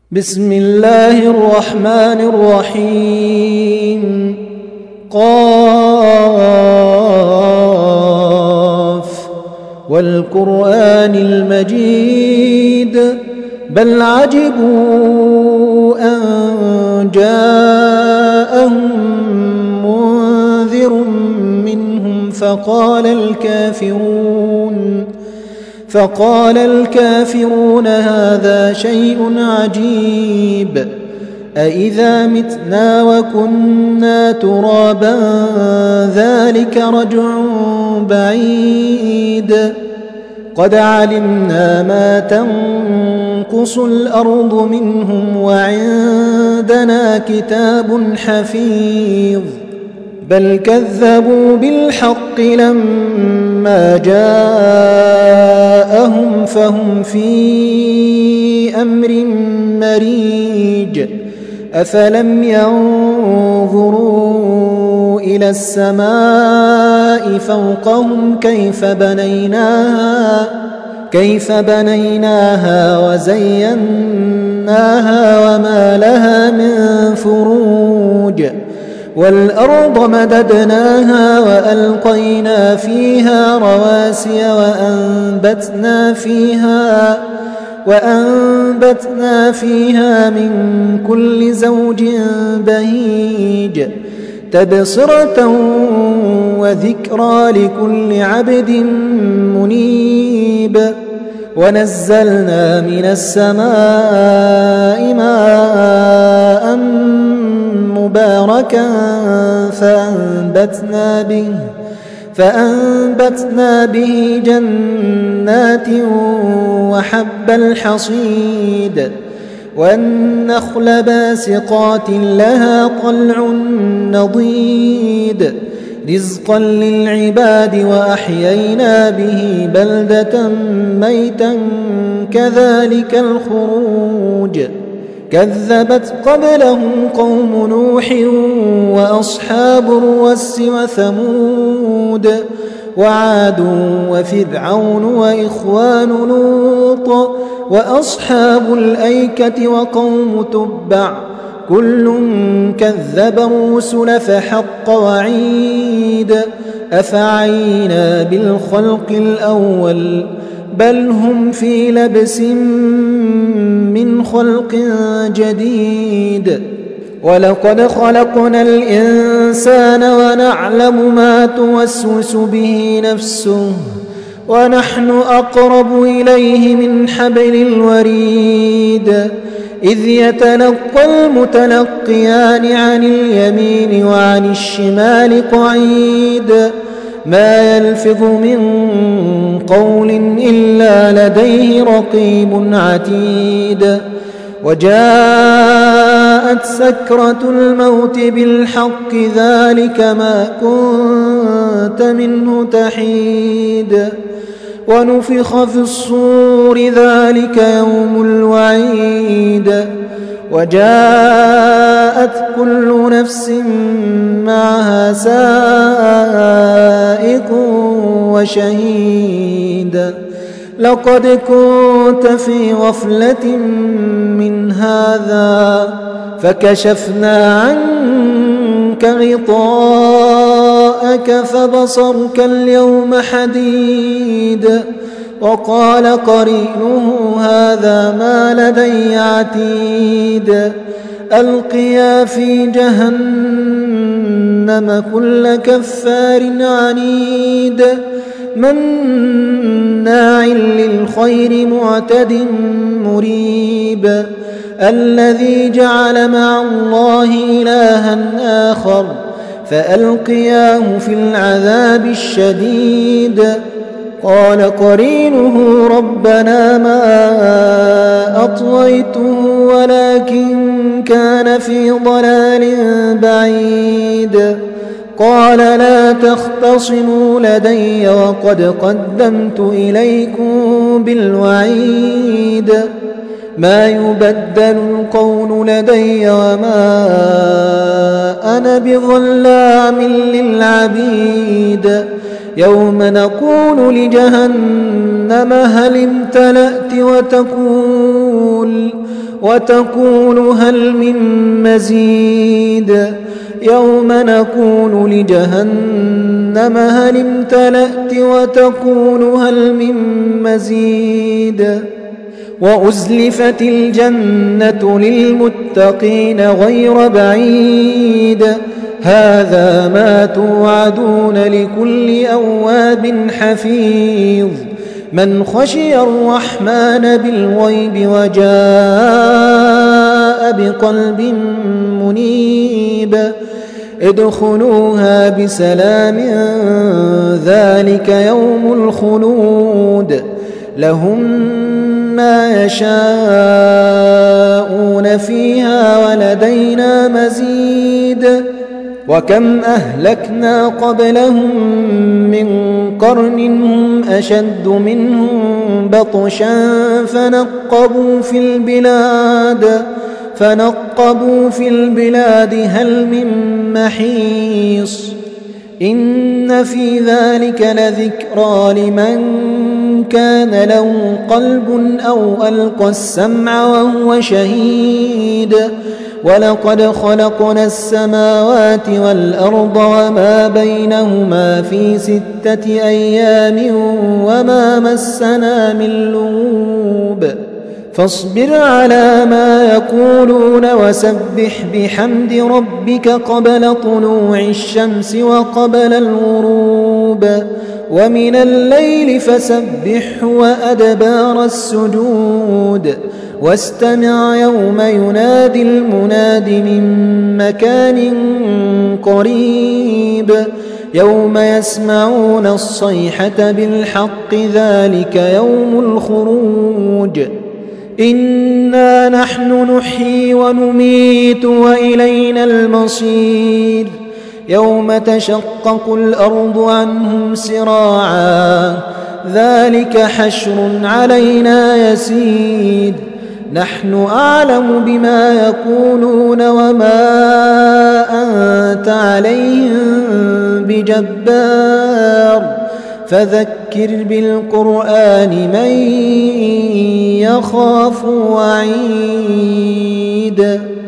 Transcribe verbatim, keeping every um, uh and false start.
بسم الله الرحمن الرحيم. قاف والقرآن المجيد بل عجبوا أن جاءهم منذر منهم فقال الكافرون فقال الكافرون هذا شيء عجيب أإذا متنا وكنا ترابا ذلك رجع بعيد قد علمنا ما تنقص الأرض منهم وعندنا كتاب حفيظ بل كذبوا بالحق لما جاءهم فهم في أمر مريج أفلم ينظروا إلى السماء فوقهم كيف بنيناها كيف بنيناها وزيناها وما لها من فروج والأرض مددناها وألقينا فيها رواسي وأنبتنا فيها وأنبتنا فيها من كل زوج بهيج تبصرة وذكرى لكل عبد منيب ونزلنا من السماء ماء مباركا فأنبتنا به فأنبتنا به جنات وحب الحصيد والنخل باسقات لها طلع نضيد رزقا للعباد وأحيينا به بلدة ميتا كذلك الخروج كذبت قبلهم قوم نوح وأصحاب الرس وثمود وعاد وفرعون وإخوان لوط وأصحاب الأيكة وقوم تبع كل كذب الرسل فحق وعيد أفعينا بالخلق الأول بل هم في لبس من خلق جديد ولقد خلقنا الإنسان ونعلم ما توسوس به نفسه ونحن أقرب إليه من حبل الوريد إذ يتلقى المتلقيان عن اليمين وعن الشمال قعيد ما يلفظ من قول إلا لديه رقيب عتيد وجاءت سكرة الموت بالحق ذلك ما كنت منه تحيد ونفخ في الصور ذلك يوم الوعيد وجاءت كل نفس معها سائق وشهيد لقد كنت في غفلة من هذا فكشفنا عنك غطاءك فبصرك اليوم حديد وقال قرينه هذا ما لدي عتيد ألقيا في جهنم كل كفار عنيد مناع للخير معتد مريب الذي جعل مع الله إلها آخر فألقياه في العذاب الشديد قال قرينه ربنا ما أطغيته ولكن كان في ضلال بعيد قال لا تختصموا لدي وقد قدمت إليكم بالوعيد ما يبدل القول لدي وما أنا بظلام للعبيد يوم نقول لجهنم هل امتلأت وتقول وتقول هل من مزيد يوم نقول لجهنم هل امتلأت وتقول هل من مزيد وأزلفت الجنة للمتقين غير بعيد هذا ما توعدون لكل أواب حفيظ من خشي الرحمن بالغيب وجاء بقلب منيب ادخلوها بسلام ذلك يوم الخلود لهم ما يشاءون فيها ولدينا مزيد وكم أهلكنا قبلهم من قرن هم أشد منهم بطشا فنقبوا في البلاد فنقبوا في البلاد هل من محيص إن في ذلك لذكرى لمن كان له قلب أو ألقى السمع وهو شهيد ولقد خلقنا السماوات والأرض وما بينهما في ستة أيام وما مسنا من لغوب فاصبر على ما يقولون وسبح بحمد ربك قبل طلوع الشمس وقبل الغروب ومن الليل فسبح وأدبار السجود واستمع يوم ينادي المناد من مكان قريب يوم يسمعون الصيحة بالحق ذلك يوم الخروج إنا نحن نحيي ونميت وإلينا المصير يوم تشقق الأرض عنهم سراعا ذلك حشر علينا يسير نحن أعلم بما يقولون وما أنت عليهم بجبار فذكر بالقرآن من يخاف وعيد